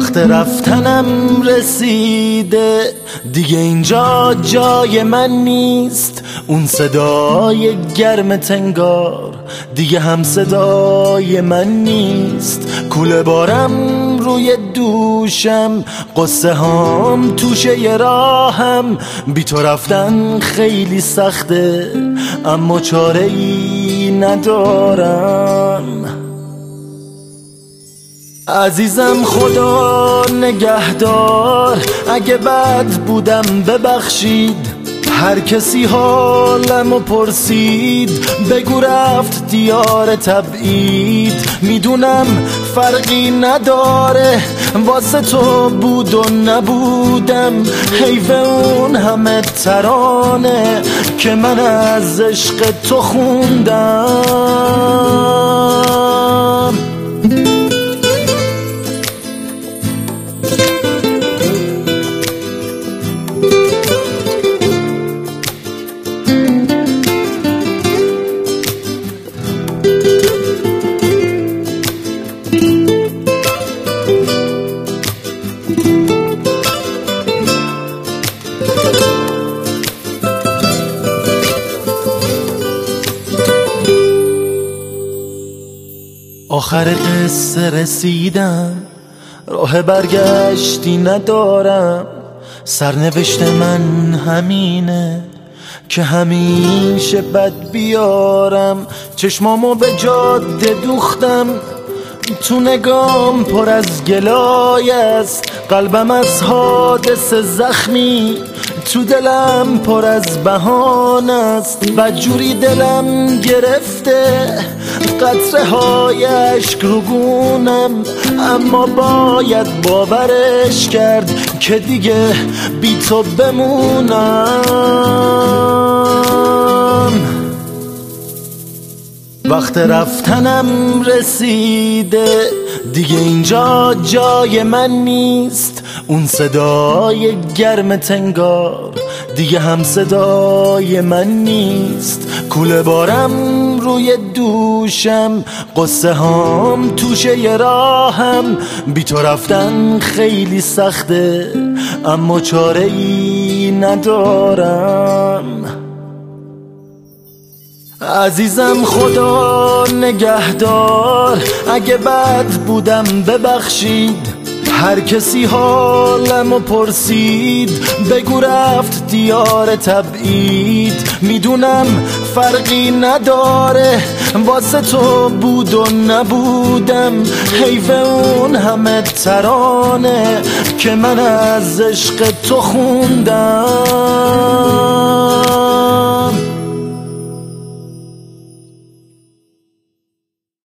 وقت رفتنم رسیده، دیگه اینجا جای من نیست. اون صدای گرم تنگار دیگه هم صدای من نیست. کوله بارم روی دوشم، قصه هام توشه ی راهم. بی تو رفتن خیلی سخته اما چاره ای ندارم. عزیزم خدا نگهدار، اگه بد بودم ببخشید. هر کسی حالمو پرسید بگو رفت دیار تبعید. میدونم فرقی نداره واسه تو بود و نبودم. حیف اون همه ترانه که من از عشق تو خوندم. آخر قصه رسیدم، راه برگشتی ندارم. سرنوشت من همینه که همیشه بد بیارم. چشمامو به جاده دوختم، تو نگام پر از گلای است. قلبم از حادثه زخمی، تو دلم پر از بهانه است. بدجوری دلم گرفته قطره های اشک رو گونم، اما باید باورش کرد که دیگه بی تو بمونم. وقت رفتنم رسیده، دیگه اینجا جای من نیست. اون صدای گرم تنگار دیگه هم صدای من نیست. کوله بارم روی دوشم، قصه هام توشه ی راهم. بی تو رفتن خیلی سخته اما چاره ای ندارم. عزیزم خدا نگهدار، اگه بد بودم ببخشید. هر کسی حالمو پرسید بگو رفت دیار تبعید. میدونم فرقی نداره واسه تو بود و نبودم. حیف اون همه ترانه که من از عشق تو خوندم.